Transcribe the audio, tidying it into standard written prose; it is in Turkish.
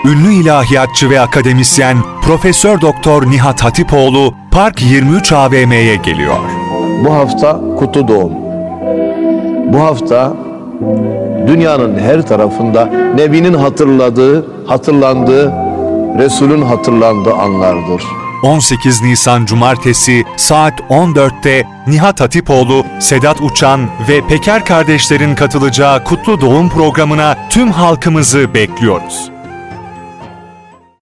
ünlü ilahiyatçı ve akademisyen Profesör Doktor Nihat Hatipoğlu Park 23 AVM'ye geliyor. Bu hafta kutlu doğum. Bu hafta dünyanın her tarafında Nebi'nin hatırlandığı, Resul'ün hatırlandığı anlardır. 18 Nisan Cumartesi saat 14'te Nihat Hatipoğlu, Sedat Uçan ve Peker kardeşlerin katılacağı Kutlu Doğum programına tüm halkımızı bekliyoruz.